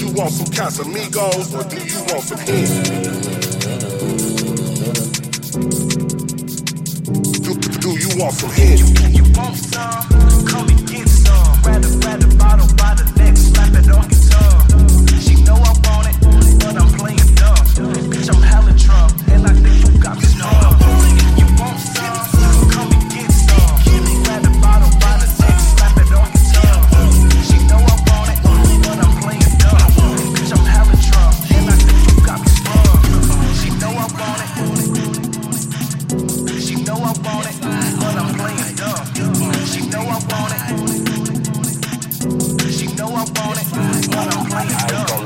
you want some Casamigos or do you want some head? Do you want some head? You want some? Come and get some. Grab the bottle by the neck, slap it on your tongue. She know I want it, but I'm playing dumb. Bitch, I'm hella drunk, and I think you got me strong. You want some? Come and get some. Grab the bottle by the neck, slap it on your tongue. She know I want it, but I'm playing dumb. Bitch, I'm hella drunk, and I think you got me strong. She know I want it. She know I want it, but I'm playing dumb. She know I want it. She know I want it, but I'm playing dumb.